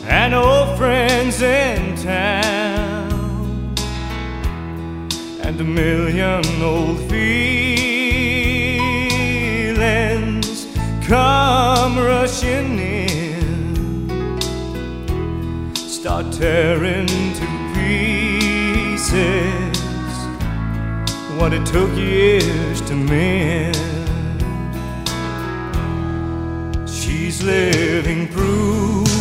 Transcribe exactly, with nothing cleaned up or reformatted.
and old friends in town, and a million old feelings come rushing in, start tearing to pieces what it took years to mend. She's living proof